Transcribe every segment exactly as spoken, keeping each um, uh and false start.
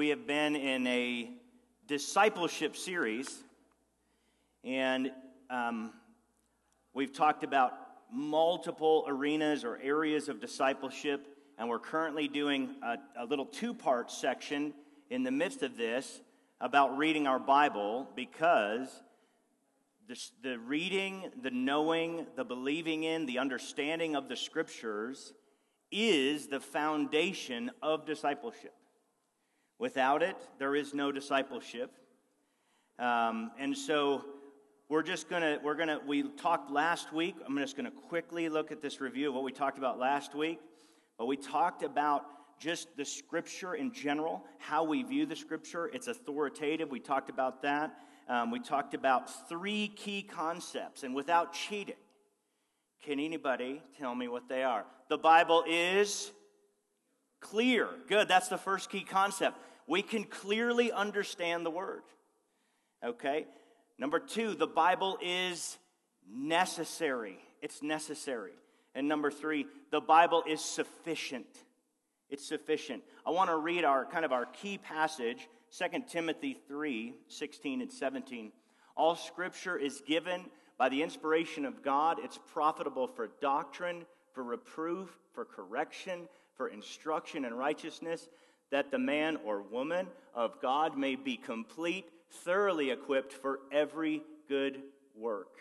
we have been in a discipleship series, and um, we've talked about multiple arenas or areas of discipleship, and we're currently doing a, a little two-part section in the midst of this about reading our Bible, because the, the reading, the knowing, the believing in, the understanding of the Scriptures is the foundation of discipleship. Without it, there is no discipleship. Um, and so we're just gonna, we're gonna, we talked last week. I'm just gonna quickly look at this review of what we talked about last week. But we talked about just the Scripture in general, how we view the Scripture. It's authoritative. We talked about that. Um, we talked about three key concepts. And without cheating, can anybody tell me what they are? The Bible is clear. Good. That's the first key concept. We can clearly understand the Word. Okay? Number two, the Bible is necessary. It's necessary. And number three, the Bible is sufficient. It's sufficient. I want to read our kind of our key passage, Second Timothy three, sixteen and seventeen. All Scripture is given by the inspiration of God. It's profitable for doctrine, for reproof, for correction, for instruction in righteousness, that the man or woman of God may be complete, thoroughly equipped for every good work.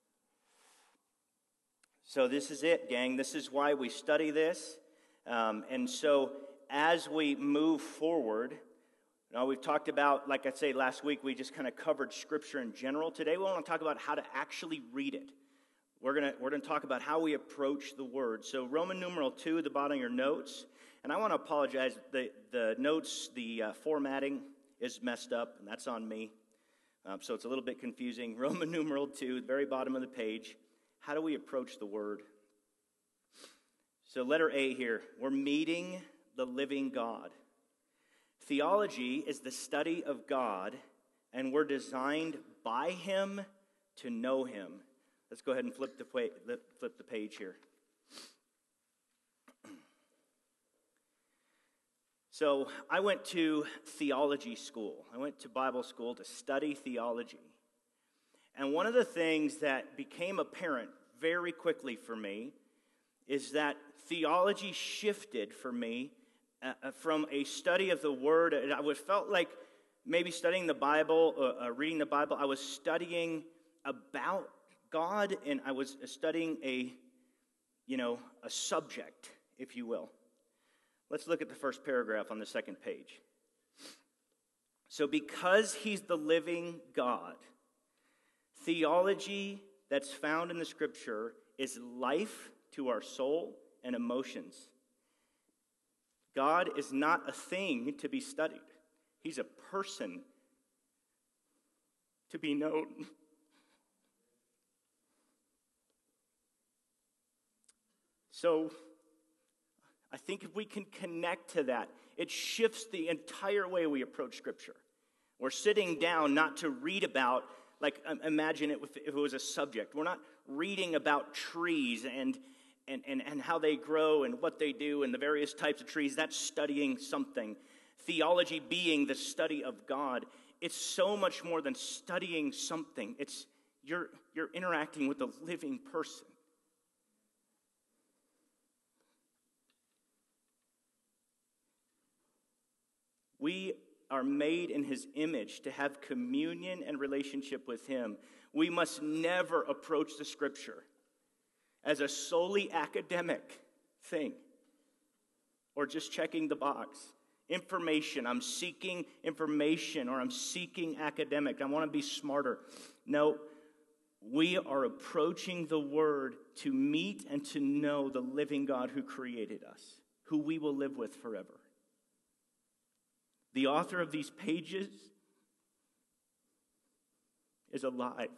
So this is it, gang. This is why we study this. Um, and so as we move forward, you know, we've talked about, like I say last week, we just kind of covered Scripture in general. Today we want to talk about how to actually read it. We're going to we're going to talk about how we approach the Word. So Roman numeral two at the bottom of your notes. And I want to apologize. The, the notes, the uh, formatting is messed up, and that's on me. Um, so it's a little bit confusing. Roman numeral two, the very bottom of the page. How do we approach the Word? So letter A here. We're meeting the living God. Theology is the study of God, and we're designed by Him to know Him. Let's go ahead and flip the, flip the page here. So I went to theology school. I went to Bible school to study theology. And one of the things that became apparent very quickly for me is that theology shifted for me uh, from a study of the Word. I would felt like maybe studying the Bible, uh, uh, reading the Bible, I was studying about God, and I was studying a, you know, a subject, if you will. Let's look at the first paragraph on the second page. So because He's the living God, theology that's found in the Scripture is life to our soul and emotions. God is not a thing to be studied. He's a person to be known. So I think if we can connect to that, it shifts the entire way we approach Scripture. We're sitting down not to read about, like imagine it if it was a subject. We're not reading about trees and, and, and, and how they grow and what they do and the various types of trees. That's studying something. Theology being the study of God. It's so much more than studying something. It's you're, you're interacting with a living person. We are made in His image to have communion and relationship with Him. We must never approach the Scripture as a solely academic thing or just checking the box. Information, I'm seeking information, or I'm seeking academic. I want to be smarter. No, we are approaching the Word to meet and to know the living God who created us, who we will live with forever. The author of these pages is alive,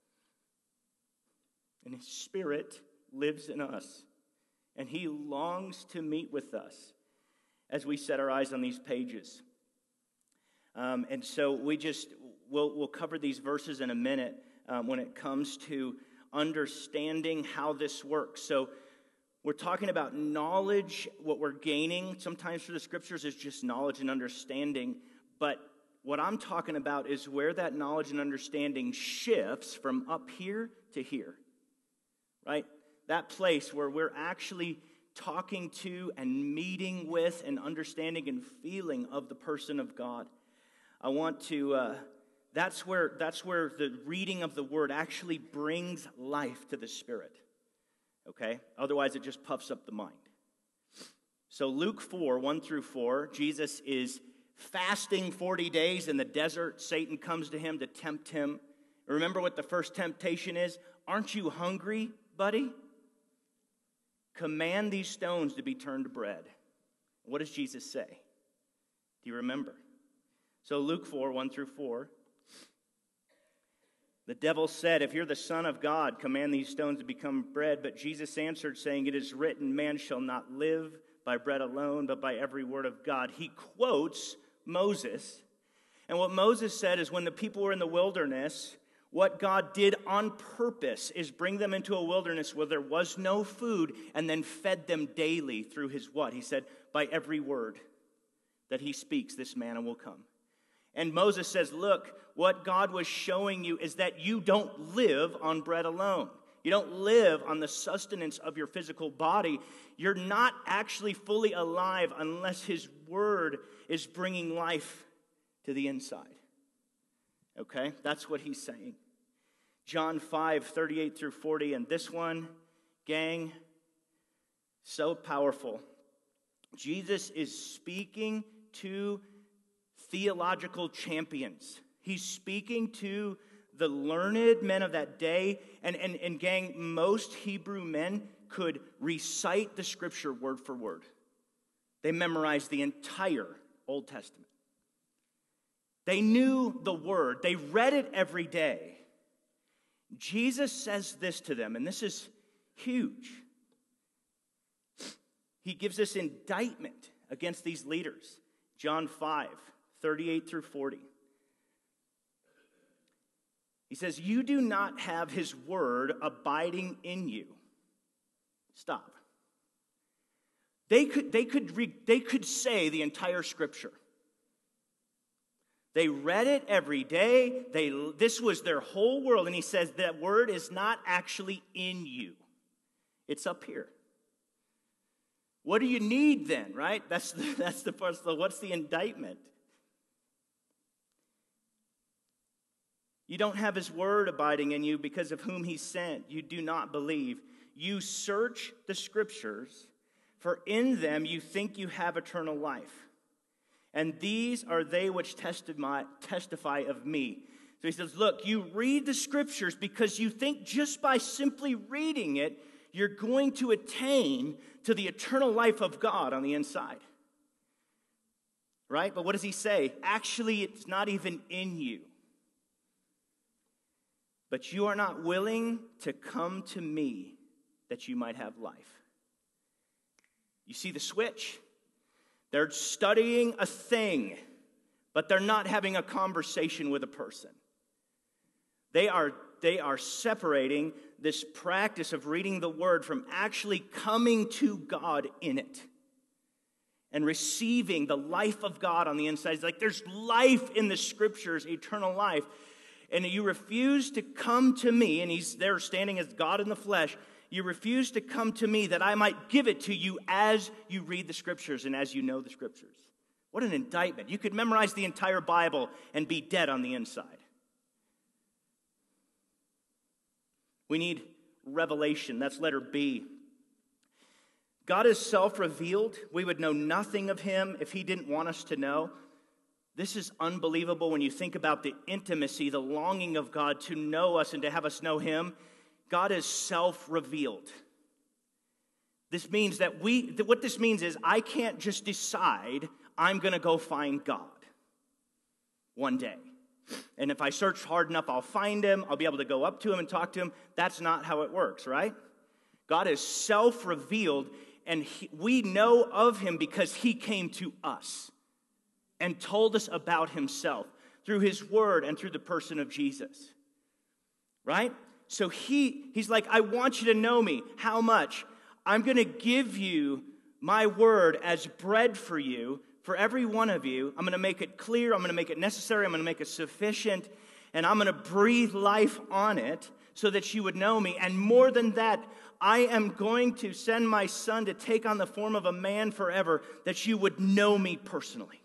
and His Spirit lives in us, and He longs to meet with us as we set our eyes on these pages. Um, and so we just, we'll, we'll cover these verses in a minute um, when it comes to understanding how this works. So We're talking about knowledge. What we're gaining sometimes through the scriptures is just knowledge and understanding. But what I'm talking about is where that knowledge and understanding shifts from up here to here, right? That place where we're actually talking to and meeting with and understanding and feeling of the person of God. I want to, uh, that's where, that's where the reading of the word actually brings life to the spirit, okay? Otherwise, it just puffs up the mind. So Luke four, one through four, Jesus is fasting forty days in the desert. Satan comes to him to tempt him. Remember what the first temptation is? Aren't you hungry, buddy? Command these stones to be turned to bread. What does Jesus say? Do you remember? So Luke four, one through four. The devil said, if you're the Son of God, command these stones to become bread. But Jesus answered, saying, it is written, man shall not live by bread alone, but by every word of God. He quotes Moses. And what Moses said is when the people were in the wilderness, what God did on purpose is bring them into a wilderness where there was no food and then fed them daily through his what? He said, by every word that he speaks, this manna will come. And Moses says, look, what God was showing you is that you don't live on bread alone. You don't live on the sustenance of your physical body. You're not actually fully alive unless his word is bringing life to the inside. Okay, that's what he's saying. John five, thirty-eight through forty, and this one, gang, so powerful. Jesus is speaking to theological champions. He's speaking to the learned men of that day, and, and, and gang, most Hebrew men could recite the scripture word for word. They memorized the entire Old Testament. They knew the word. They read it every day. Jesus says this to them, and this is huge. He gives this indictment against these leaders. John five, thirty-eight through forty. He says, you do not have his word abiding in you. Stop. They could, they could, re, they could say the entire scripture. They read it every day. They, this was their whole world. And he says that word is not actually in you. It's up here. What do you need then, right? That's the, that's the first. What's the indictment? You don't have his word abiding in you because of whom he sent. You do not believe. You search the scriptures, for in them you think you have eternal life. And these are they which testify, testify of me. So he says, look, you read the scriptures because you think just by simply reading it, you're going to attain to the eternal life of God on the inside. Right? But what does he say? Actually, it's not even in you. But you are not willing to come to me that you might have life. You see the switch? They're studying a thing, but they're not having a conversation with a person. They are, they are separating this practice of reading the word from actually coming to God in it and receiving the life of God on the inside. It's like there's life in the scriptures, eternal life. And you refuse to come to me, and he's there standing as God in the flesh. You refuse to come to me that I might give it to you as you read the scriptures and as you know the scriptures. What an indictment. You could memorize the entire Bible and be dead on the inside. We need revelation. That's letter B. God is self-revealed. We would know nothing of him if he didn't want us to know. This is unbelievable when you think about the intimacy, the longing of God to know us and to have us know him. God is self-revealed. This means that we, what this means is I can't just decide I'm going to go find God one day. And if I search hard enough, I'll find him. I'll be able to go up to him and talk to him. That's not how it works, right? God is self-revealed, and he, we know of him because he came to us and told us about himself through his word and through the person of Jesus. Right? So he, he's like, I want you to know me. How much? I'm going to give you my word as bread for you, for every one of you. I'm going to make it clear. I'm going to make it necessary. I'm going to make it sufficient. And I'm going to breathe life on it so that you would know me. And more than that, I am going to send my son to take on the form of a man forever, that you would know me personally.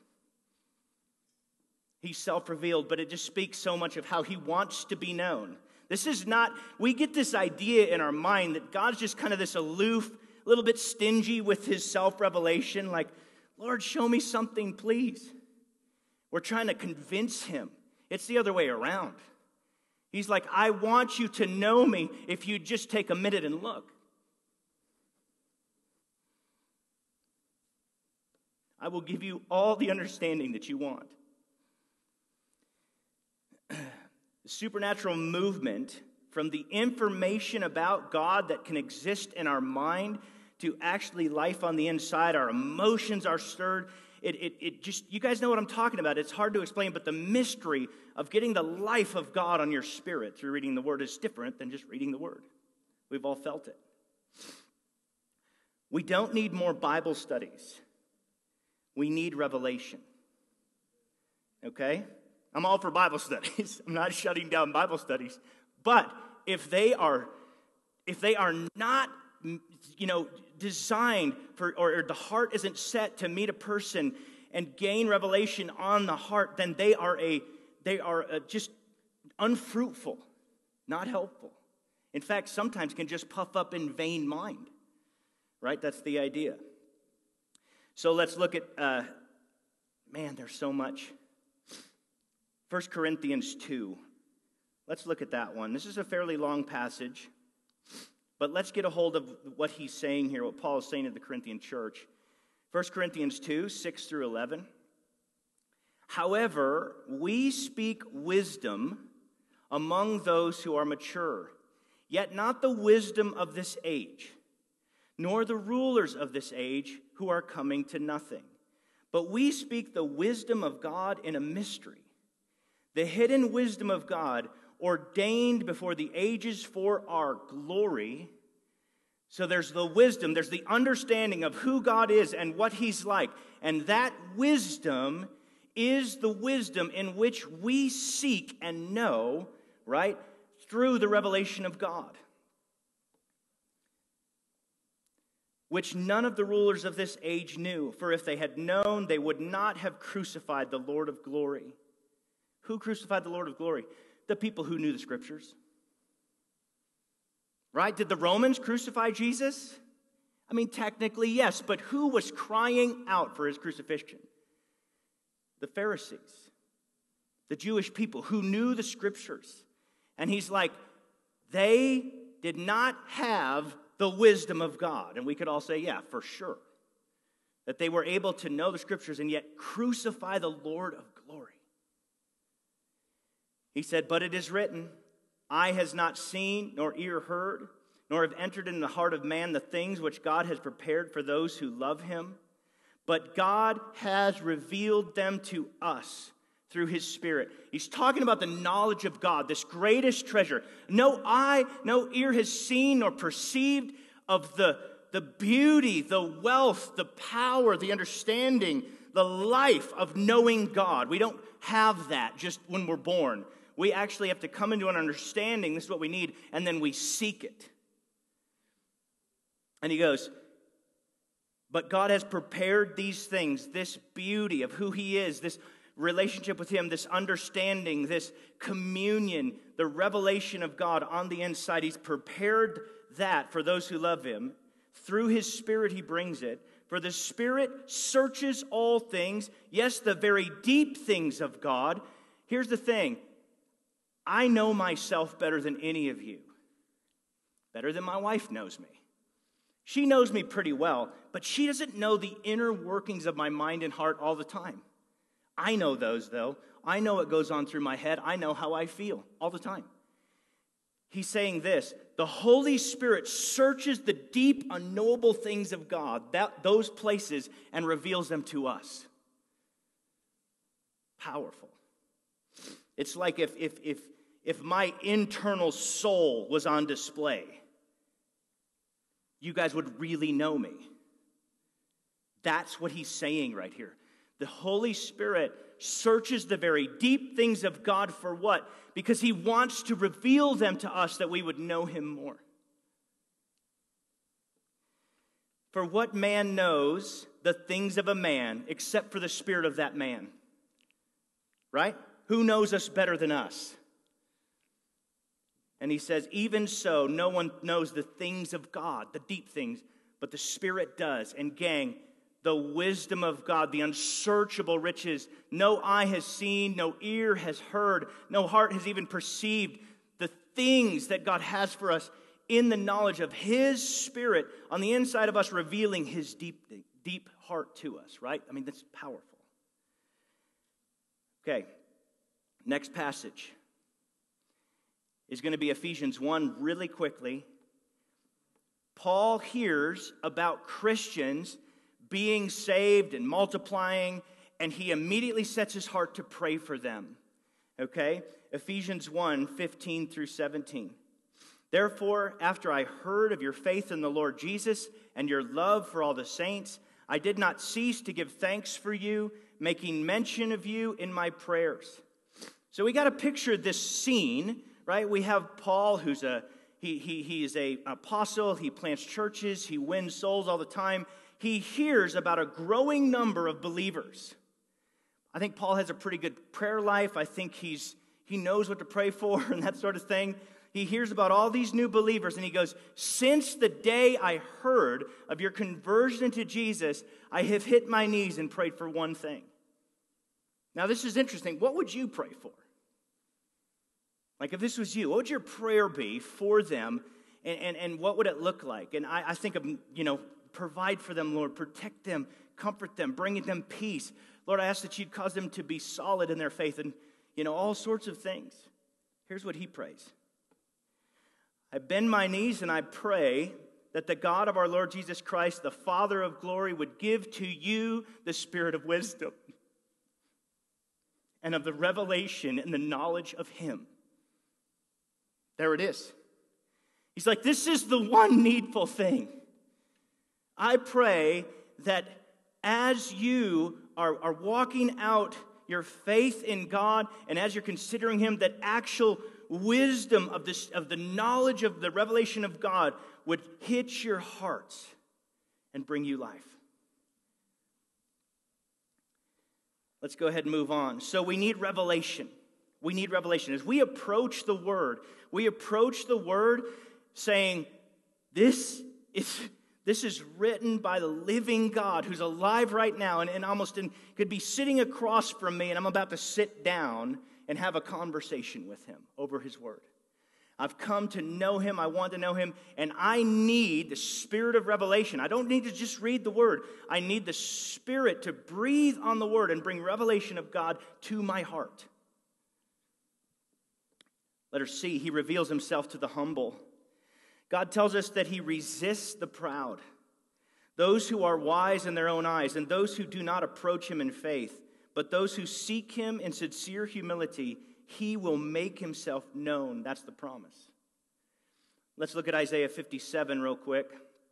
He's self-revealed, but it just speaks so much of how he wants to be known. This is not, we get this idea in our mind that God's just kind of this aloof, a little bit stingy with his self-revelation, like, Lord, show me something, please. We're trying to convince him. It's the other way around. He's like, I want you to know me if you just take a minute and look. I will give you all the understanding that you want. The supernatural movement from the information about God that can exist in our mind to actually life on the inside. Our emotions are stirred. It, it, it just, you guys know what I'm talking about. It's hard to explain, but the mystery of getting the life of God on your spirit through reading the Word is different than just reading the Word. We've all felt it. We don't need more Bible studies. We need revelation. Okay? I'm all for Bible studies. I'm not shutting down Bible studies. But if they are, if they are not, you know, designed for, or, or the heart isn't set to meet a person and gain revelation on the heart, then they are a, they are a just unfruitful, not helpful. In fact, sometimes can just puff up in vain mind. Right? That's the idea. So let's look at, uh, man, there's so much. First Corinthians two. Let's look at that one. This is a fairly long passage, but let's get a hold of what he's saying here, what Paul is saying to the Corinthian church. First Corinthians two, six through eleven. However, we speak wisdom among those who are mature, yet not the wisdom of this age, nor the rulers of this age who are coming to nothing. But we speak the wisdom of God in a mystery, the hidden wisdom of God, ordained before the ages for our glory. So there's the wisdom, there's the understanding of who God is and what he's like. And that wisdom is the wisdom in which we seek and know, right, through the revelation of God, which none of the rulers of this age knew. For if they had known, they would not have crucified the Lord of glory. Who crucified the Lord of glory? The people who knew the Scriptures. Right? Did the Romans crucify Jesus? I mean, technically, yes, but who was crying out for his crucifixion? The Pharisees, the Jewish people who knew the Scriptures. And he's like, they did not have the wisdom of God. And we could all say, yeah, for sure. That they were able to know the Scriptures and yet crucify the Lord of glory. He said, but it is written, eye has not seen, nor ear heard, nor have entered in the heart of man the things which God has prepared for those who love him. But God has revealed them to us through his Spirit. He's talking about the knowledge of God, this greatest treasure. No eye, no ear has seen nor perceived of the, the beauty, the wealth, the power, the understanding, the life of knowing God. We don't have that just when we're born. We actually have to come into an understanding, this is what we need, and then we seek it. And he goes, but God has prepared these things, this beauty of who he is, this relationship with him, this understanding, this communion, the revelation of God on the inside. He's prepared that for those who love him. Through his Spirit he brings it. For the Spirit searches all things, yes, the very deep things of God. Here's the thing. I know myself better than any of you. Better than my wife knows me. She knows me pretty well, but she doesn't know the inner workings of my mind and heart all the time. I know those, though. I know what goes on through my head. I know how I feel all the time. He's saying this, the Holy Spirit searches the deep, unknowable things of God, that, those places, and reveals them to us. Powerful. It's like if, if, if, if my internal soul was on display. you guys would really know me. That's what he's saying right here. The Holy Spirit searches the very deep things of God for what? Because he wants to reveal them to us that we would know him more. For what man knows the things of a man except for the spirit of that man? Right? Who knows us better than us? And he says, even so, no one knows the things of God, the deep things, but the Spirit does. And gang, the wisdom of God, the unsearchable riches, no eye has seen, no ear has heard, no heart has even perceived the things that God has for us in the knowledge of his Spirit on the inside of us, revealing his deep, deep heart to us, right? I mean, that's powerful. Okay, next passage is going to be Ephesians one really quickly. Paul hears about Christians being saved and multiplying, and he immediately sets his heart to pray for them. Okay? Ephesians one, fifteen through seventeen. Therefore, after I heard of your faith in the Lord Jesus and your love for all the saints, I did not cease to give thanks for you, making mention of you in my prayers. So we got to picture this scene, right? We have Paul, who's a he he he is a apostle. He plants churches. He wins souls all the time. He hears about a growing number of believers. I think Paul has a pretty good prayer life. I think he's he knows what to pray for and that sort of thing. He hears about all these new believers, and he goes, since the day I heard of your conversion to Jesus, I have hit my knees and prayed for one thing. Now, this is interesting. What would you pray for? Like, if this was you, what would your prayer be for them, and, and, and what would it look like? And I, I think of, you know, provide for them, Lord, protect them, comfort them, bring them peace. Lord, I ask that you'd cause them to be solid in their faith, and, you know, all sorts of things. Here's what he prays. I bend my knees and I pray that the God of our Lord Jesus Christ, the Father of glory, would give to you the spirit of wisdom and of the revelation and the knowledge of him. There it is. He's like, this is the one needful thing. I pray that as you are, are walking out your faith in God and as you're considering him, that actual wisdom of this of the knowledge of the revelation of God would hit your hearts and bring you life. Let's go ahead and move on. So we need revelation. We need revelation. As we approach the Word, we approach the Word saying, this is this is written by the living God who's alive right now and, and almost in, could be sitting across from me, and I'm about to sit down and have a conversation with him over his word. I've come to know him. I want to know him. And I need the spirit of revelation. I don't need to just read the word. I need the Spirit to breathe on the word and bring revelation of God to my heart. Letter C, he reveals himself to the humble. God tells us that he resists the proud, those who are wise in their own eyes, and those who do not approach him in faith. But those who seek him in sincere humility, he will make himself known. That's the promise. Let's look at Isaiah fifty-seven real quick.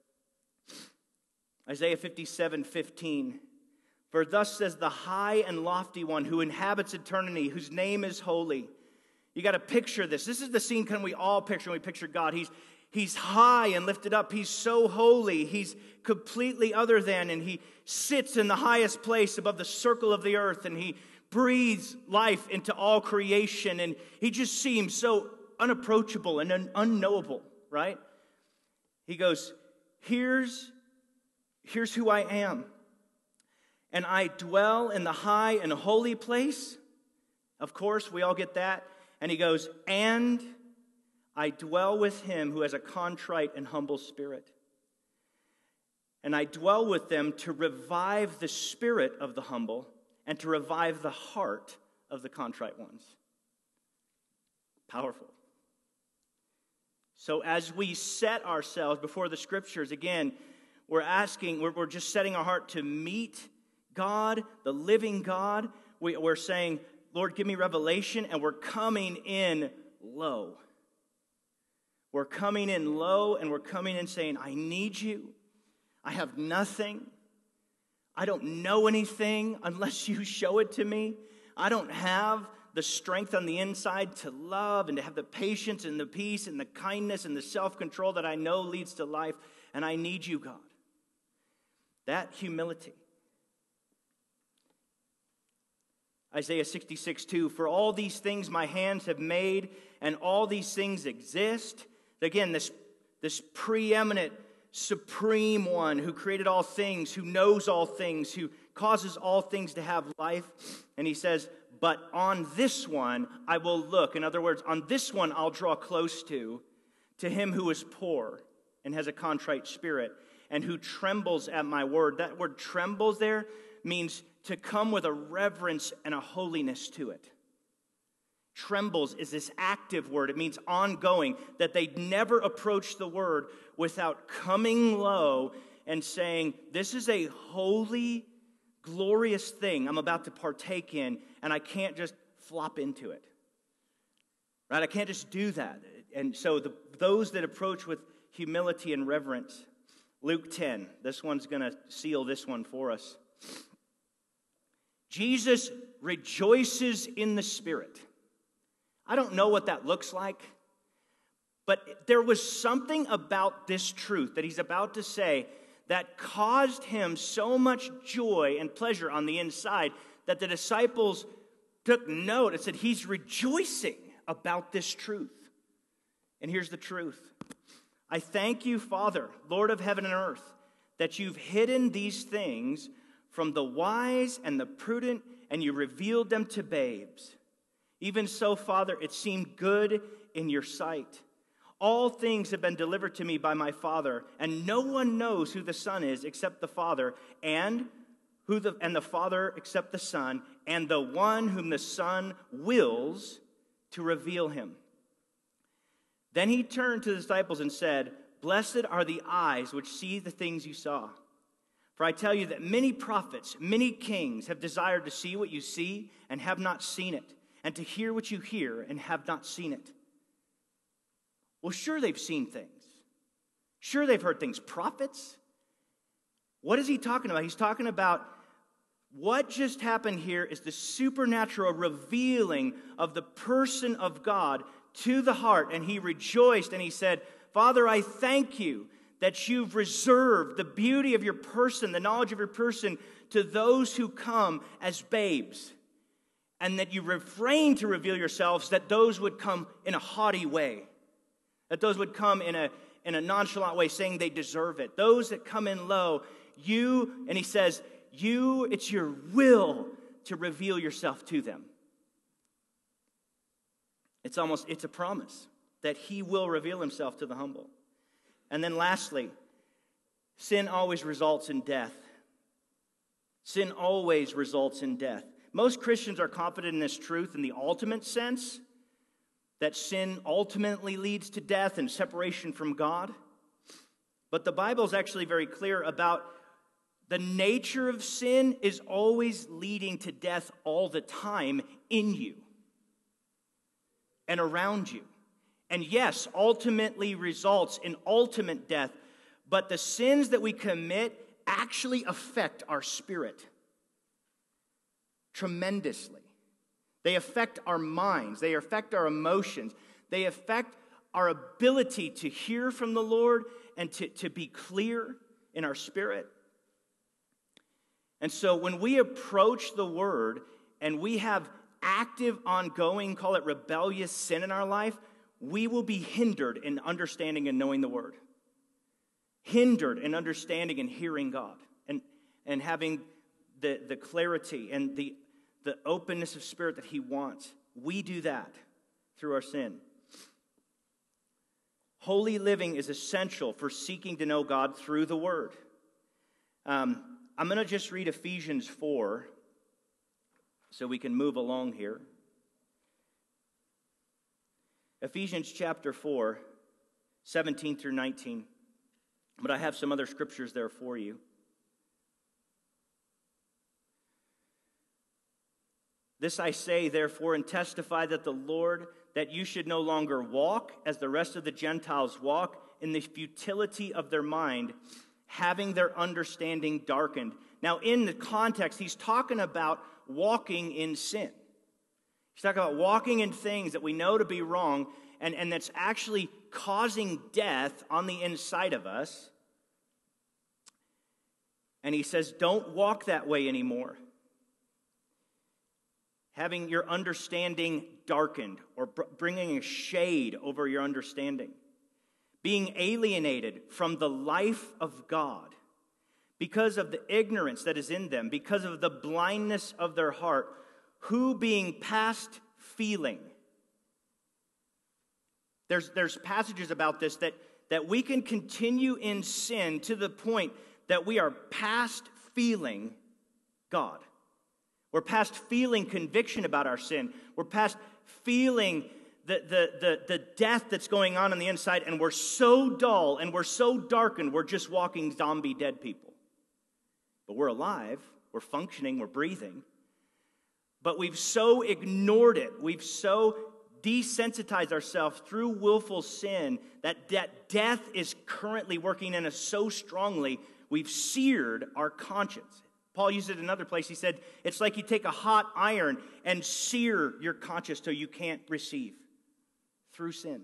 Isaiah fifty-seven, fifteen. For thus says the high and lofty one who inhabits eternity, whose name is holy. You got to picture this. This is the scene kind of we all picture when we picture God. He's He's high and lifted up. He's so holy. He's completely other than, and he sits in the highest place above the circle of the earth, and he breathes life into all creation, and he just seems so unapproachable and un- unknowable, right? He goes, here's, here's who I am. And I dwell in the high and holy place. Of course, we all get that. And he goes, and I dwell with him who has a contrite and humble spirit. And I dwell with them to revive the spirit of the humble and to revive the heart of the contrite ones. Powerful. So as we set ourselves before the Scriptures, again, we're asking, we're, we're just setting our heart to meet God, the living God. We, we're saying, Lord, give me revelation, and we're coming in low. We're coming in low and we're coming in saying, I need you. I have nothing. I don't know anything unless you show it to me. I don't have the strength on the inside to love and to have the patience and the peace and the kindness and the self-control that I know leads to life. And I need you, God. That humility. Isaiah sixty-six two, for all these things my hands have made, and all these things exist. Again, this, this preeminent, supreme one who created all things, who knows all things, who causes all things to have life. And he says, but on this one I will look. In other words, on this one I'll draw close to, to him who is poor and has a contrite spirit, and who trembles at my word. That word trembles there means to come with a reverence and a holiness to it. Trembles is this active word. It means ongoing, that they never approach the word without coming low and saying, this is a holy, glorious thing I'm about to partake in, and I can't just flop into it. Right? I can't just do that. And so the, those that approach with humility and reverence, Luke ten, this one's going to seal this one for us. Jesus rejoices in the Spirit. I don't know what that looks like, but there was something about this truth that he's about to say that caused him so much joy and pleasure on the inside that the disciples took note and said, he's rejoicing about this truth. And here's the truth. I thank you, Father, Lord of heaven and earth, that you've hidden these things from the wise and the prudent, and you revealed them to babes. Even so, Father, it seemed good in your sight. All things have been delivered to me by my Father, and no one knows who the Son is except the Father, and who the and the Father except the Son, and the one whom the Son wills to reveal him. Then he turned to the disciples and said, blessed are the eyes which see the things you saw. For I tell you that many prophets, many kings have desired to see what you see and have not seen it, and to hear what you hear and have not seen it. Well, sure they've seen things. Sure they've heard things. Prophets? What is he talking about? He's talking about what just happened here is the supernatural revealing of the person of God to the heart. And he rejoiced and he said, Father, I thank you that you've reserved the beauty of your person, the knowledge of your person, to those who come as babes. And that you refrain to reveal yourselves, that those would come in a haughty way. That those would come in a, in a nonchalant way, saying they deserve it. Those that come in low, you, and he says, you, it's your will to reveal yourself to them. It's almost, it's a promise that he will reveal himself to the humble. And then lastly, sin always results in death. Sin always results in death. Most Christians are confident in this truth in the ultimate sense, that sin ultimately leads to death and separation from God. But the Bible is actually very clear about the nature of sin is always leading to death all the time in you and around you. And yes, ultimately results in ultimate death, but the sins that we commit actually affect our spirit tremendously. They affect our minds. They affect our emotions. They affect our ability to hear from the Lord and to, to be clear in our spirit. And so when we approach the Word and we have active, ongoing, call it rebellious sin in our life, we will be hindered in understanding and knowing the Word. Hindered in understanding and hearing God. And, and having the, the clarity and the, the openness of spirit that He wants. We do that through our sin. Holy living is essential for seeking to know God through the Word. Um, I'm going to just read Ephesians four so we can move along here. Ephesians chapter four, seventeen through nineteen. But I have some other scriptures there for you. This I say, therefore, and testify that the Lord, that you should no longer walk as the rest of the Gentiles walk in the futility of their mind, having their understanding darkened. Now, in the context, he's talking about walking in sin. He's talking about walking in things that we know to be wrong, and, and that's actually causing death on the inside of us. And he says, don't walk that way anymore. Having your understanding darkened, or br- bringing a shade over your understanding. Being alienated from the life of God because of the ignorance that is in them, because of the blindness of their heart, who being past feeling. There's, there's passages about this that, that we can continue in sin to the point that we are past feeling God. We're past feeling conviction about our sin. We're past feeling the, the, the, the death that's going on on the inside, and we're so dull and we're so darkened, we're just walking zombie dead people. But we're alive, we're functioning, we're breathing. But we've so ignored it, we've so desensitized ourselves through willful sin that de- death is currently working in us so strongly, we've seared our conscience. Paul used it in another place. He said, it's like you take a hot iron and sear your conscience till you can't receive through sin.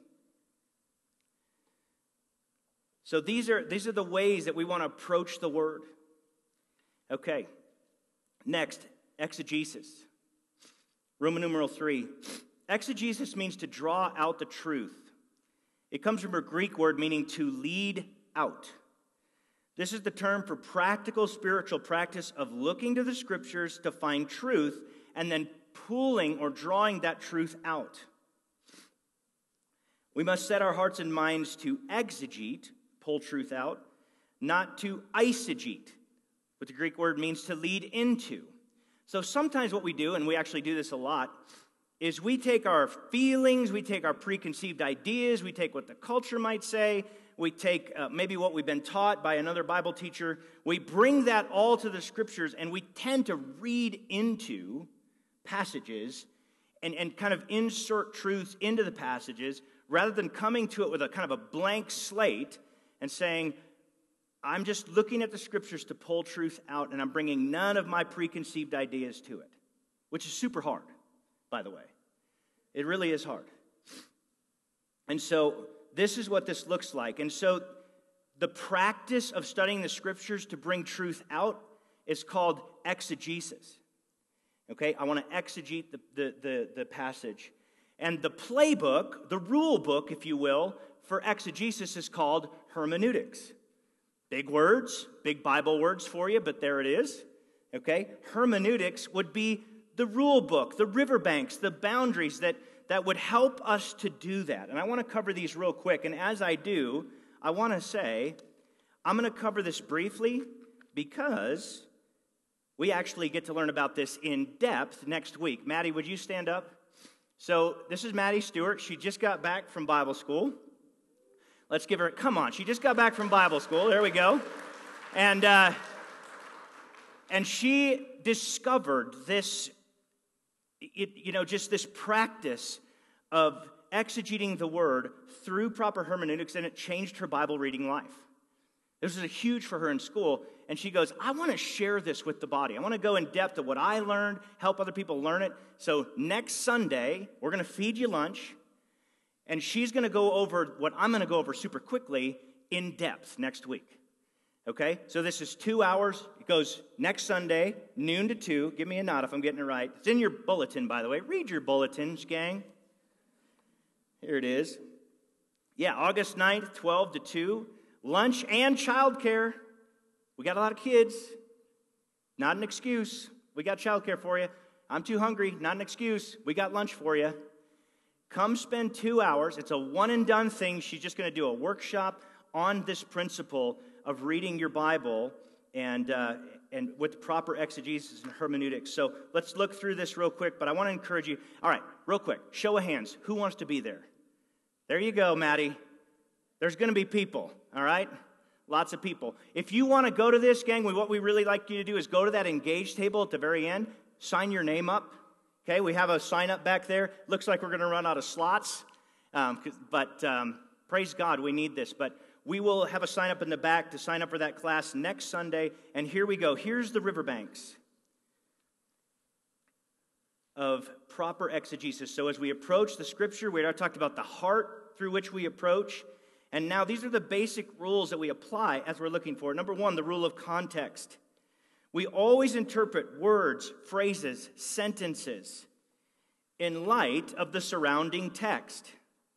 So these are, these are the ways that we want to approach the Word. Okay, next, exegesis. Roman numeral three. Exegesis means to draw out the truth. It comes from a Greek word meaning to lead out. This is the term for practical spiritual practice of looking to the Scriptures to find truth and then pulling or drawing that truth out. We must set our hearts and minds to exegete, pull truth out, not to eisegete, what the Greek word means to lead into. So sometimes what we do, and we actually do this a lot, is we take our feelings, we take our preconceived ideas, we take what the culture might say, we take uh, maybe what we've been taught by another Bible teacher, we bring that all to the Scriptures, and we tend to read into passages and, and kind of insert truths into the passages rather than coming to it with a kind of a blank slate and saying, I'm just looking at the Scriptures to pull truth out, and I'm bringing none of my preconceived ideas to it, which is super hard, by the way. It really is hard. And so this is what this looks like. And so the practice of studying the Scriptures to bring truth out is called exegesis. Okay, I want to exegete the, the, the, the passage. And the playbook, the rule book, if you will, for exegesis is called hermeneutics. Big words, big Bible words for you, but there it is. Okay, hermeneutics would be the rule book, the riverbanks, the boundaries that, that would help us to do that. And I want to cover these real quick. And as I do, I want to say, I'm going to cover this briefly because we actually get to learn about this in depth next week. Maddie, would you stand up? So this is Maddie Stewart. She just got back from Bible school. Let's give her, come on, she just got back from Bible school. There we go. And, uh, and she discovered this, it, you know, just this practice of exegeting the Word through proper hermeneutics, and it changed her Bible reading life. This was a huge for her in school, and she goes, I want to share this with the body. I want to go in depth of what I learned, help other people learn it. So next Sunday, we're going to feed you lunch, and she's going to go over what I'm going to go over super quickly in depth next week. Okay? So this is two hours. It goes next Sunday, noon to two. Give me a nod if I'm getting it right. It's in your bulletin, by the way. Read your bulletins, gang. Here it is. Yeah, August ninth, twelve to two. Lunch and childcare. We got a lot of kids. Not an excuse. We got childcare for you. I'm too hungry. Not an excuse. We got lunch for you. Come spend two hours. It's a one-and-done thing. She's just going to do a workshop on this principle of reading your Bible and uh, and with proper exegesis and hermeneutics. So let's look through this real quick, but I want to encourage you. All right, real quick, show of hands. Who wants to be there? There you go, Maddie. There's going to be people, all right? Lots of people. If you want to go to this, gang, what we really like you to do is go to that engage table at the very end, sign your name up, Okay, we have a sign up back there. Looks like we're going to run out of slots, um, but um, praise God, we need this. But we will have a sign up in the back to sign up for that class next Sunday. And here we go. Here's the riverbanks of proper exegesis. So as we approach the Scripture, we already talked about the heart through which we approach. And now these are the basic rules that we apply as we're looking for. Number one, the rule of context. We always interpret words, phrases, sentences in light of the surrounding text.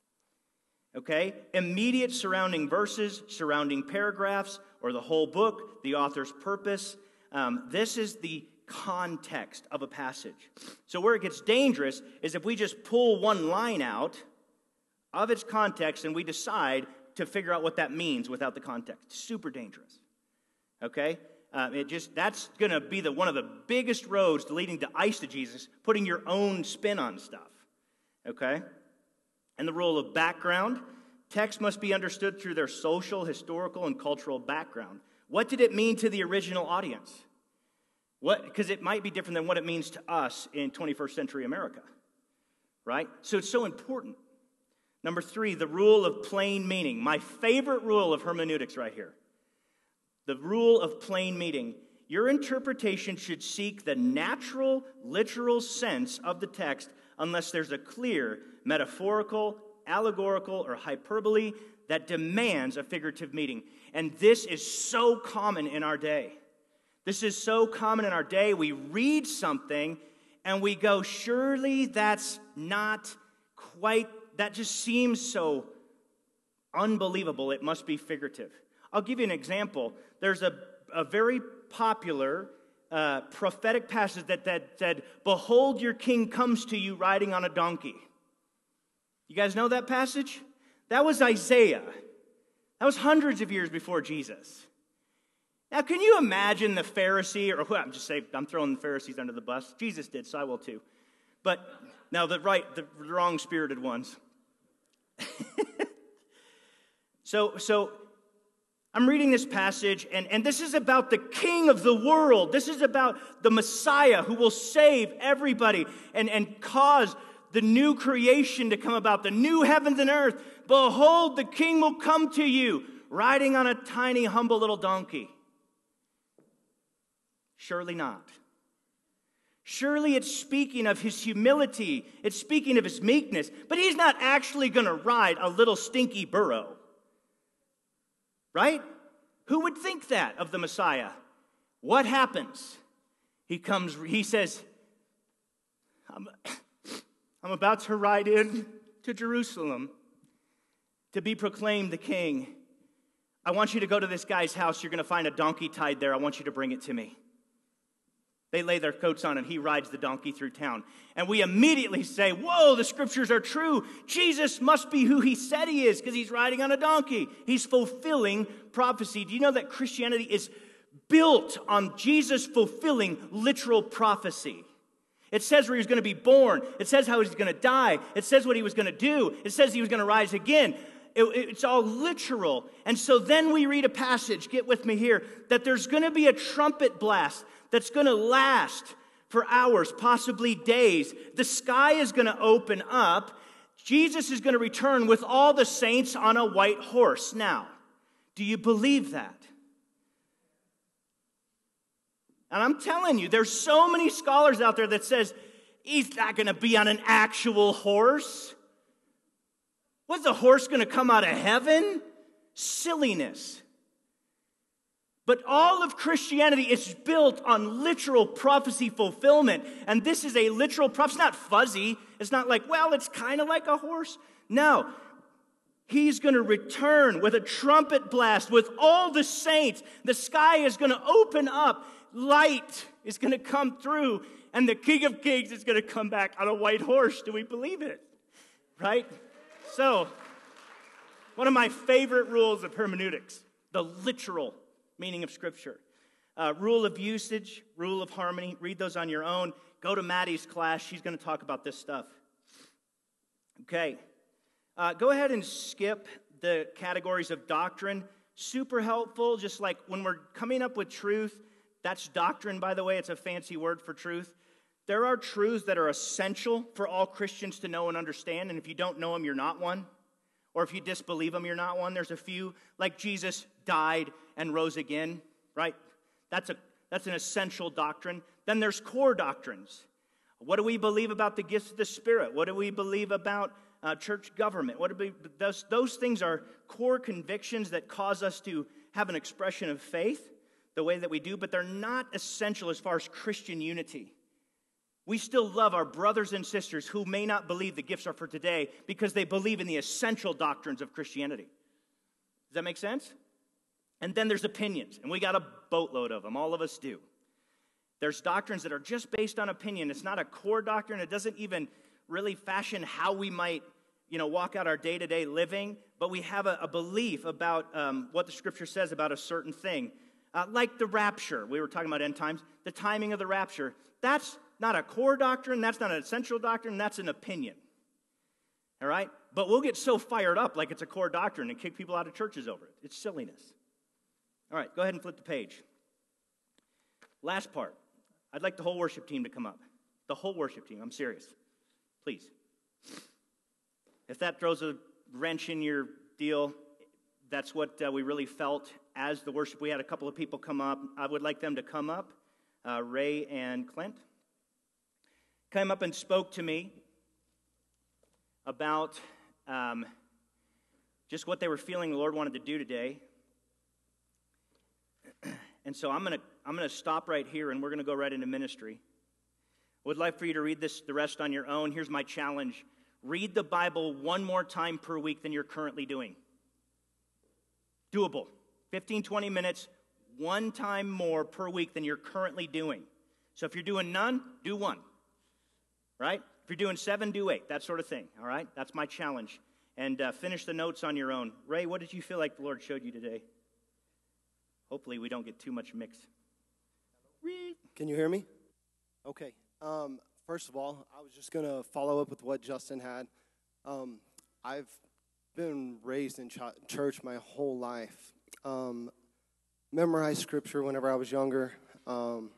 Okay? Immediate surrounding verses, surrounding paragraphs, or the whole book, the author's purpose. Um, this is the context of a passage. So where it gets dangerous is if we just pull one line out of its context and we decide to figure out what that means without the context. Super dangerous. Okay? Uh, it just that's going to be the one of the biggest roads leading to eisegesis, putting your own spin on stuff. Okay? And the rule of background. Text must be understood through their social, historical, and cultural background. What did it mean to the original audience? What? Because it might be different than what it means to us in twenty-first century America. Right? So it's so important. Number three, the rule of plain meaning. My favorite rule of hermeneutics right here. The rule of plain meaning. Your interpretation should seek the natural, literal sense of the text unless there's a clear metaphorical, allegorical, or hyperbole that demands a figurative meaning. And this is so common in our day. This is so common in our day. We read something and we go, surely that's not quite, that just seems so unbelievable. It must be figurative. I'll give you an example. There's a, a very popular uh, prophetic passage that, that said, "Behold, your king comes to you riding on a donkey." You guys know that passage? That was Isaiah. That was hundreds of years before Jesus. Now, can you imagine the Pharisee, or well, I'm just saying, I'm throwing the Pharisees under the bus. Jesus did, so I will too. But now the right, the wrong-spirited ones. so, so I'm reading this passage, and, and this is about the King of the world. This is about the Messiah who will save everybody and, and cause the new creation to come about, the new heavens and earth. Behold, the King will come to you, riding on a tiny, humble little donkey. Surely not. Surely it's speaking of his humility. It's speaking of his meekness. But he's not actually going to ride a little stinky burro. Right? Who would think that of the Messiah? What happens? He comes, he says, I'm, I'm about to ride in to Jerusalem to be proclaimed the king. I want you to go to this guy's house. You're going to find a donkey tied there. I want you to bring it to me. They lay their coats on and he rides the donkey through town. And we immediately say, whoa, the scriptures are true. Jesus must be who he said he is because he's riding on a donkey. He's fulfilling prophecy. Do you know that Christianity is built on Jesus fulfilling literal prophecy? It says where he was going to be born. It says how he's going to die. It says what he was going to do. It says he was going to rise again. It, it's all literal. And so then we read a passage, get with me here, that there's going to be a trumpet blast that's going to last for hours, possibly days. The sky is going to open up. Jesus is going to return with all the saints on a white horse. Now, do you believe that? And I'm telling you, there's so many scholars out there that says he's not going to be on an actual horse. What's the horse going to come out of heaven? Silliness. But all of Christianity is built on literal prophecy fulfillment. And this is a literal prophecy. It's not fuzzy. It's not like, well, it's kind of like a horse. No. He's going to return with a trumpet blast with all the saints. The sky is going to open up. Light is going to come through. And the King of Kings is going to come back on a white horse. Do we believe it? Right? So, one of my favorite rules of hermeneutics, the literal meaning of Scripture. Uh, rule of usage, rule of harmony. Read those on your own. Go to Maddie's class. She's going to talk about this stuff. Okay. Uh, go ahead and skip the categories of doctrine. Super helpful, just like when we're coming up with truth. That's doctrine, by the way. It's a fancy word for truth. there are truths that are essential for all Christians to know and understand, and if you don't know them, you're not one. Or if you disbelieve them, you're not one. There's a few, like Jesus died and rose again, right? That's a that's an essential doctrine. Then there's core doctrines. What do we believe about the gifts of the Spirit? What do we believe about uh, church government? What do we, those, those things are core convictions that cause us to have an expression of faith the way that we do, but they're not essential as far as Christian unity. We still love our brothers and sisters who may not believe the gifts are for today because they believe in the essential doctrines of Christianity. Does that make sense? And then there's opinions, and we got a boatload of them. All of us do. There's doctrines that are just based on opinion. It's not a core doctrine. It doesn't even really fashion how we might, you know, walk out our day-to-day living, but we have a, a belief about um, what the Scripture says about a certain thing. Uh, like the rapture. We were talking about end times. The timing of the rapture. That's not a core doctrine. That's not an essential doctrine. That's an opinion. All right? But we'll get so fired up like it's a core doctrine and kick people out of churches over it. It's silliness. All right, go ahead and flip the page. Last part. I'd like the whole worship team to come up. The whole worship team. I'm serious. Please. If that throws a wrench in your deal, that's what uh, we really felt as the worship. We had a couple of people come up. I would like them to come up. Uh, Ray and Clint came up and spoke to me about um, just what they were feeling the Lord wanted to do today. And so I'm going to I'm going to stop right here, and we're going to go right into ministry. I would like for you to read this the rest on your own. Here's my challenge. Read the Bible one more time per week than you're currently doing. Doable. fifteen, twenty minutes, one time more per week than you're currently doing. So if you're doing none, do one. Right? If you're doing seven, do eight. That sort of thing. All right? That's my challenge. And uh, finish the notes on your own. Ray, what did you feel like the Lord showed you today? Hopefully we don't get too much mix. Can you hear me? Okay. Um, first of all, I was just going to follow up with what Justin had. Um, I've been raised in ch- church my whole life. Um, memorized scripture whenever I was younger. Um,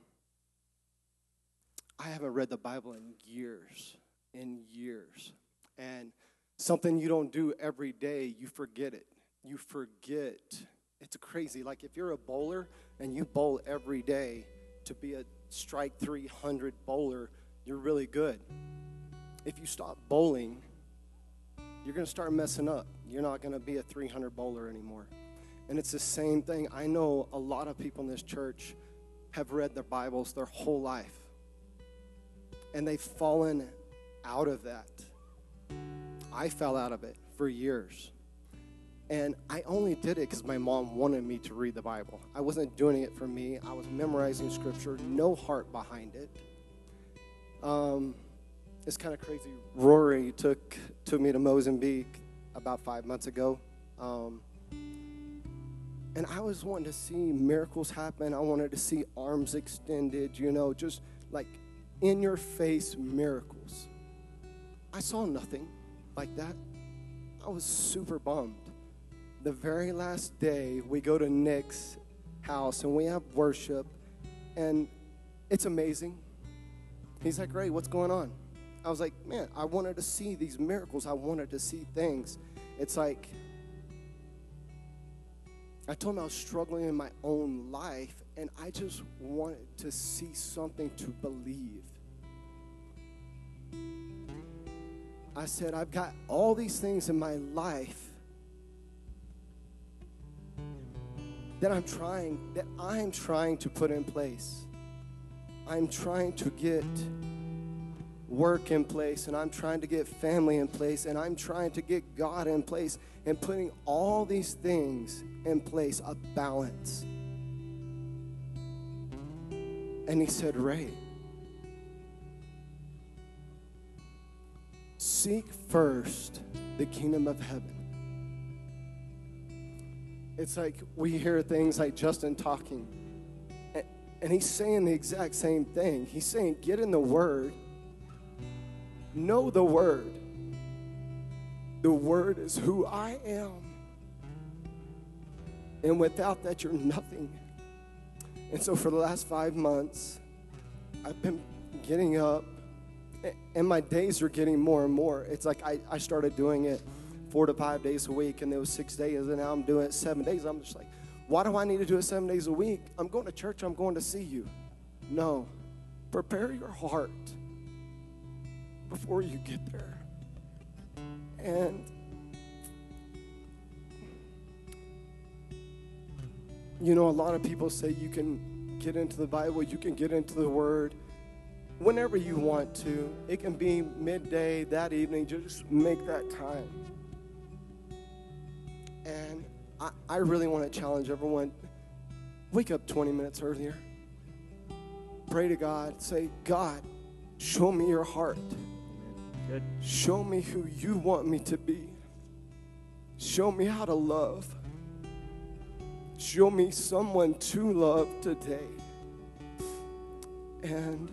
I haven't read the Bible in years, in years. And something you don't do every day, you forget it. You forget. It's crazy. Like if you're a bowler and you bowl every day, to be a strike three hundred bowler, you're really good. If you stop bowling, you're going to start messing up. You're not going to be a three hundred bowler anymore. And it's the same thing. I know a lot of people in this church have read their Bibles their whole life. And they've fallen out of that. I fell out of it for years. And I only did it because my mom wanted me to read the Bible. I wasn't doing it for me. I was memorizing scripture, no heart behind it. Um, it's kind of crazy. Rory took, took me to Mozambique about five months ago. Um, and I was wanting to see miracles happen. I wanted to see arms extended, you know, just like in-your-face miracles. I saw nothing like that. I was super bummed. The very last day, we go to Nick's house, and we have worship, and it's amazing. He's like, Ray, what's going on? I was like, man, I wanted to see these miracles. I wanted to see things. It's like, I told him I was struggling in my own life, and I just wanted to see something to believe. I said, I've got all these things in my life that I'm trying, that I'm trying to put in place. I'm trying to get work in place, and I'm trying to get family in place, and I'm trying to get God in place, and putting all these things in place, a balance. And he said, Ray, seek first the kingdom of heaven. It's like we hear things like Justin talking, and, and he's saying the exact same thing. He's saying, get in the Word, know the Word. The Word is who I am. And without that, you're nothing. And so for the last five months, I've been getting up, and my days are getting more and more. It's like I, I started doing it four to five days a week, and there was six days, and now I'm doing it seven days. I'm just like, why do I need to do it seven days a week? I'm going to church. I'm going to see you. No. Prepare your heart before you get there. And you know, a lot of people say you can get into the Bible, you can get into the Word whenever you want to. It can be midday, that evening, just make that time. And I, I really want to challenge everyone, wake up twenty minutes earlier. Pray to God. Say, God, show me your heart. Good. Show me who you want me to be. Show me how to love. Show me someone to love today. And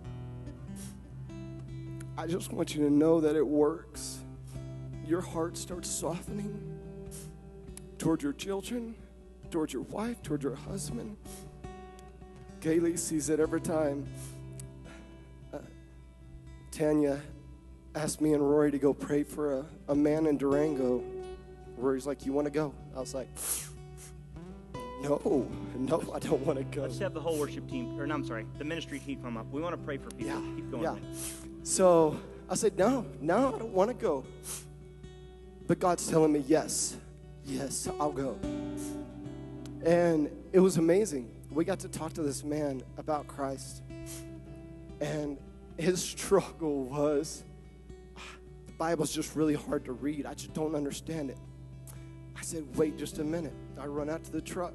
I just want you to know that it works. Your heart starts softening toward your children, toward your wife, toward your husband. Kaylee sees it every time. Uh, Tanya asked me and Rory to go pray for a, a man in Durango. Rory's like, you want to go? I was like, no, no, I don't want to go. Let's have the whole worship team, or no, I'm sorry, the ministry team come up. We want to pray for people. Yeah, Keep going. yeah. Man. So I said, no, no, I don't want to go. But God's telling me, yes, yes, I'll go. And it was amazing. We got to talk to this man about Christ. And his struggle was, the Bible's just really hard to read. I just don't understand it. I said, wait just a minute. I run out to the truck.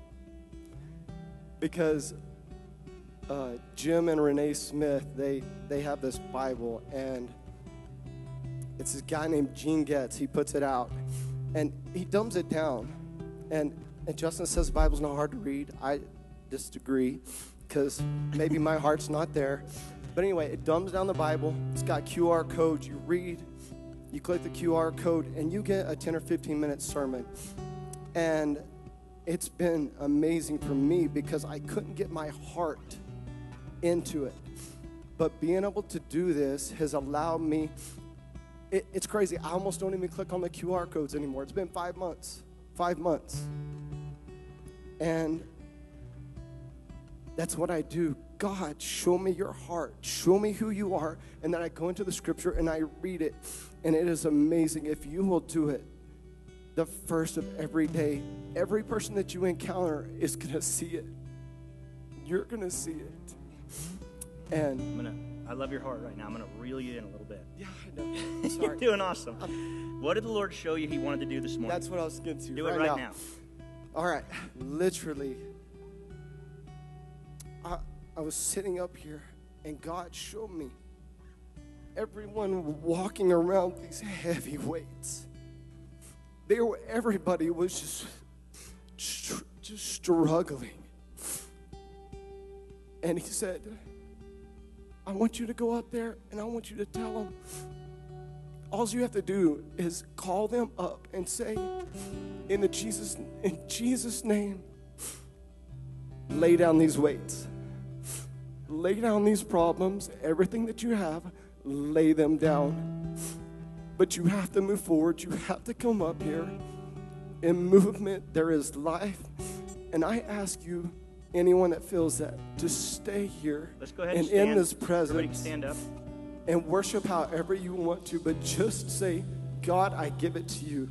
Because uh, Jim and Renee Smith, they, they have this Bible. And it's this guy named Gene Getz. He puts it out. And he dumbs it down. And, and Justin says the Bible's not hard to read. I disagree, because maybe my heart's not there. But anyway, it dumbs down the Bible. It's got Q R codes. You read, you click the Q R code, and you get a ten or fifteen minute sermon. And it's been amazing for me because I couldn't get my heart into it. But being able to do this has allowed me, it, it's crazy. I almost don't even click on the Q R codes anymore. It's been five months. Five months. And that's what I do. God, show me your heart. Show me who you are. And then I go into the scripture and I read it. And it is amazing. If you will do it the first of every day, every person that you encounter is going to see it. You're going to see it. And I'm gonna, I love your heart right now. I'm going to reel you in a little bit. yeah, I know. I'm sorry. You're doing awesome. I'm, what did the Lord show you he wanted to do this morning? That's what I was getting to. Do right it right now. now. All right. Literally, I, I was sitting up here, and God showed me everyone walking around these heavy weights. They were, everybody was just, just, just struggling. And he said, I want you to go up there, and I want you to tell them, all you have to do is call them up and say, in the Jesus, in Jesus' name, lay down these weights. Lay down these problems, everything that you have, lay them down. But you have to move forward. You have to come up here. In movement, there is life. And I ask you, anyone that feels that, to stay here. Let's go ahead and and stand. in this Everybody can presence stand up. and worship however you want to, but just say, God, I give it to you.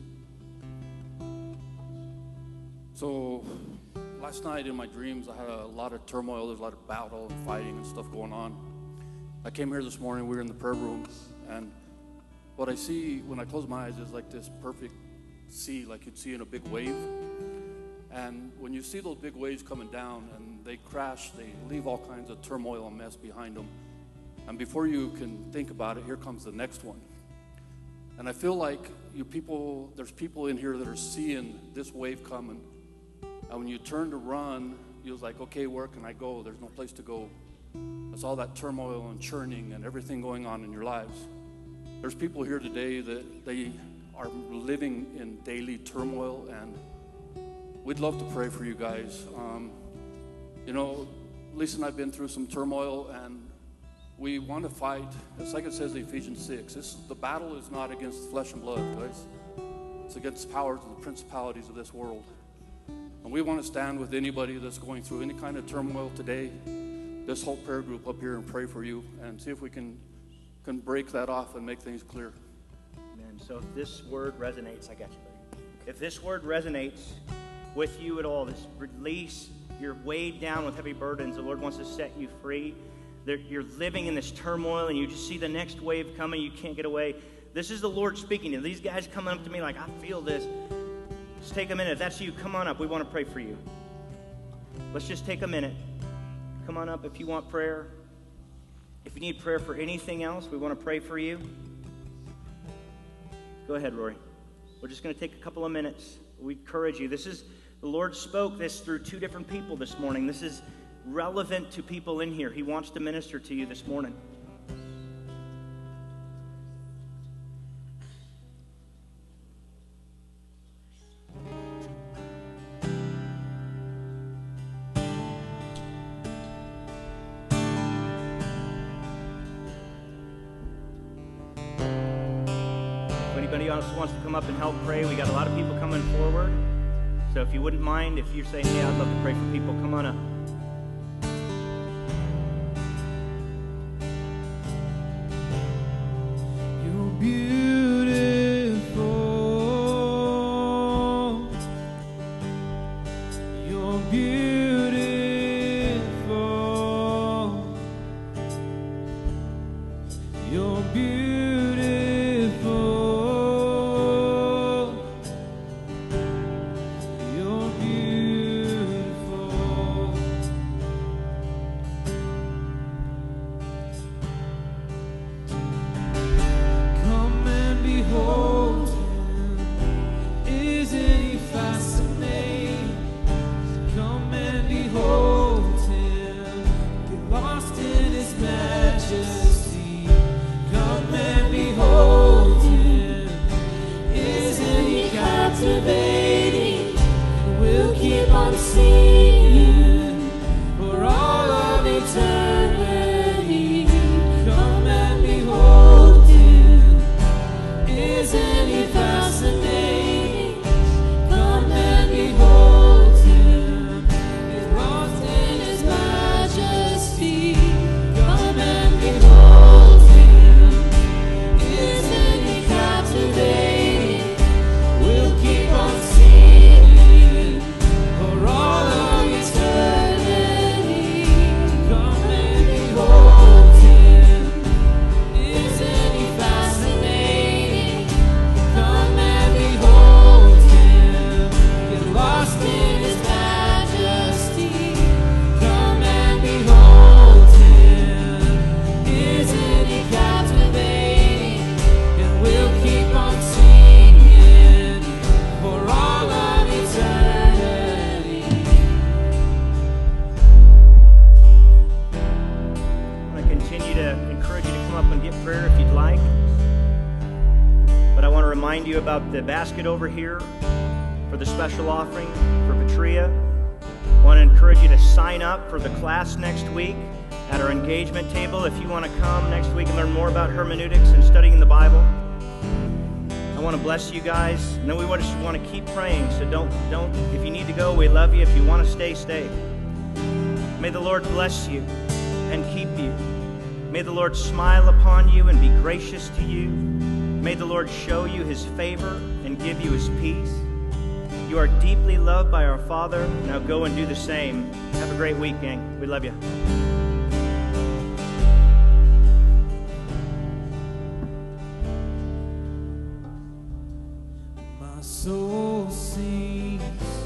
So last night in my dreams, I had a lot of turmoil. There's a lot of battle and fighting and stuff going on. I came here this morning. We were in the prayer room, and what I see when I close my eyes is like this perfect sea, like you'd see in a big wave. And when you see those big waves coming down and they crash, they leave all kinds of turmoil and mess behind them. And before you can think about it, here comes the next one. And I feel like you people, there's people in here that are seeing this wave coming. And when you turn to run, you're like, okay, where can I go? There's no place to go. It's all that turmoil and churning and everything going on in your lives. There's people here today that they are living in daily turmoil, and we'd love to pray for you guys. Um, you know, Lisa and I have been through some turmoil, and we want to fight. It's like it says in Ephesians six. This, the battle is not against flesh and blood, guys. It's against powers and the principalities of this world. And we want to stand with anybody that's going through any kind of turmoil today. This whole prayer group up here and pray for you and see if we can, can break that off and make things clear. Amen. So if this word resonates, I got you, buddy. If this word resonates with you at all, this release, you're weighed down with heavy burdens, the Lord wants to set you free. You're living in this turmoil and you just see the next wave coming, you can't get away. This is the Lord speaking to you. These guys coming up to me like, I feel this. Just take a minute. If that's you, come on up. We want to pray for you. Let's just take a minute. Come on up if you want prayer. If you need prayer for anything else, we want to pray for you. Go ahead, Rory. We're just going to take a couple of minutes. We encourage you. This is, the Lord spoke this through two different people this morning. This is relevant to people in here. He wants to minister to you this morning. Anybody else wants to come up and help pray? We got a lot of people coming forward. So if you wouldn't mind, if you're saying, yeah, I'd love to pray for people, come on up. You're beautiful. You're beautiful. You're beautiful. About the basket over here for the special offering for Petria. I want to encourage you to sign up for the class next week at our engagement table if you want to come next week and learn more about hermeneutics and studying the Bible. I want to bless you guys. And then we just want to keep praying, so don't, don't, if you need to go, we love you. If you want to stay, stay. May the Lord bless you and keep you. May the Lord smile upon you and be gracious to you. May the Lord show you His favor and give you His peace. You are deeply loved by our Father. Now go and do the same. Have a great week, gang. We love you. My soul sings.